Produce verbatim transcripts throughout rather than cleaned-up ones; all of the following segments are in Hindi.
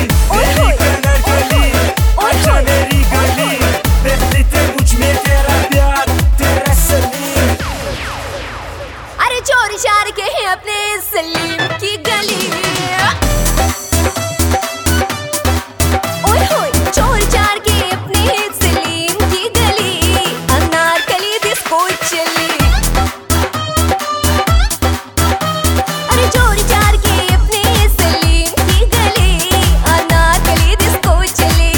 मेरी कनर गली, आजा मेरी गली, देख लेते मुझ में तेरा प्यार, तेरा सलीम। अरे चोरी चार के हैं अपने सलीम की गली। ओए होए चोरी चार के अपने सलीम की गली, अनारकली डिस्को चली। अरे चोरी चार के अपने सलीम की गली, अनारकली डिस्को चली।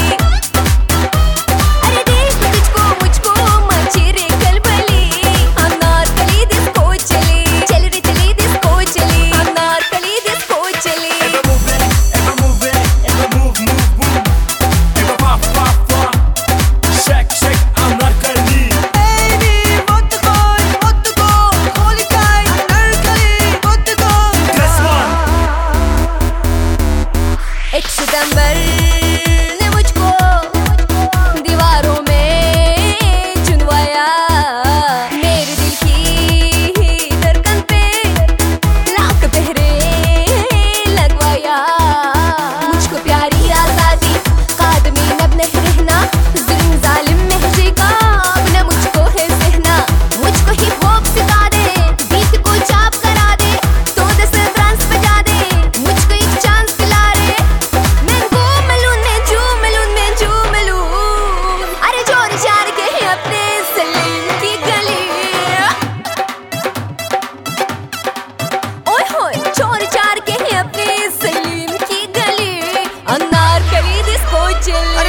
अरे देख तुझको मुझको मची रे खलबली, अनारकली डिस्को चली। चल रे चली डिस्को चली, अनारकली डिस्को चली। Ever move it, ever move it, ever move, move, move. Ever pop, pop, pop. Shake, shake, Anarkali. Baby, मुझको मुझको खोल के अनारकली मुझको। This one. एक सितंबर ने मुझको दीवारों में चुनवाया, मेरे दिल की धड़कन पे लाख पहरे लगवाया। मुझको प्यारी आजादी कादमी नब नहीं रहना, जुल्म जालिम महजे का न मुझको है सहना। मुझको हिप हॉप सिखा दे, बीट को चाप करा दे, तो दस ट्रांस बजा दे, मुझको एक चांस दिला रे। मैं घूम लूं, मैं झूम लूं, मैं झूम लूं। अरे चोरी चार के हैं अपने सलीम की गली। ओए होए चोरी चार के हैं अपने सलीम की गली, अनारकली डिस्को चली।